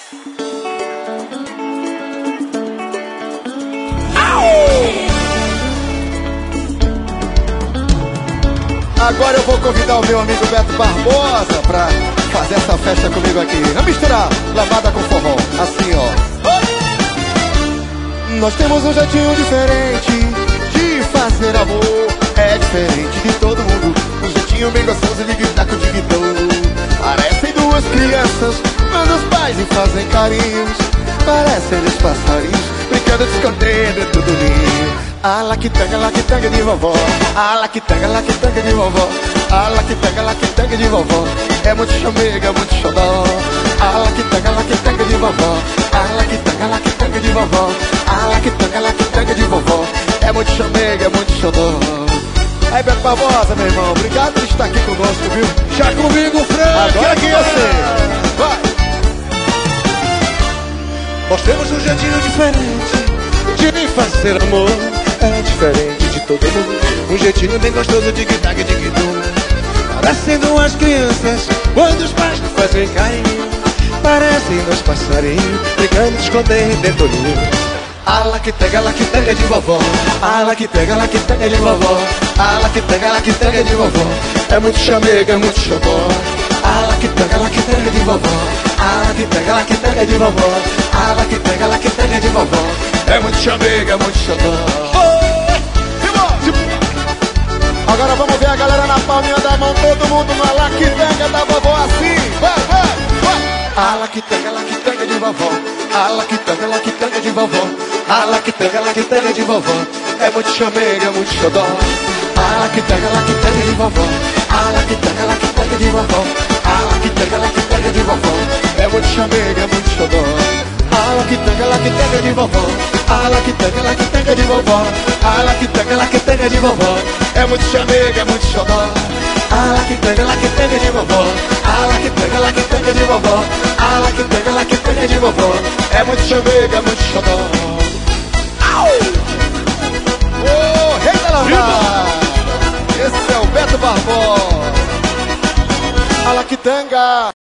Agora eu vou convidar o meu amigo Beto Barbosa pra fazer essa festa comigo aqui. Vamos misturar lambada com forró, assim ó. Nós temos um jeitinho diferente de fazer amor. É diferente de todo mundo, um jeitinho bem gostoso de gritar com o digidão. Parecem duas crianças quando os pais lhe fazem carinhos. Parecem dois passarinhos brincando de esconder dentro do ninho. A laquitanga de vovó. A laquitanga de vovó. A laquitanga de vovó. É muito chamega, é muito xodó. A laquitanga de vovó. A laquitanga de vovó. A laquitanga de vovó. É muito chamega, é muito xodó. Aí, Beto Barbosa, meu irmão, obrigado por estar aqui conosco, viu? Já comigo, Frank. Agora que você. Vai. Nós temos um jeitinho diferente de fazer amor. É diferente de todo mundo, um jeitinho bem gostoso de guitarra de guidum. Parecem duas crianças quando os pais fazem carinho. Parecem dois passarinhos brincando de esconder dentro do ninho. A laquitanga de vovó. A laquitanga de vovó. A laquitanga de vovó. É muito chamega, é muito xodó. A laquitanga de vovó. A laquitanga de vovó. A laquitanga de vovó. É muito chamega, é muito xodó. Agora vamos ver a galera na palminha da mão, todo mundo na laquitanga da vovó assim. Vai, vai, vai. A laquitanga de vovó. A laquitanga de vovó. A laquitanga de vovó. É muito chamega, é muito xodó. A laquitanga de vovó. A laquitanga de vovó. A laquitanga de vovó. É muito chamega, é muito xodó. A laquitanga de vovó. A laquitanga de vovó. A laquitanga de vovó. É muito chamega, é muito xodó. A laquitanga de vovó. A laquitanga de vovó. A laquitanga de vovó. É muito chamega, é muito xodó. Ô, rei da lambada! Esse é o Beto Barbosa. A laquitanga.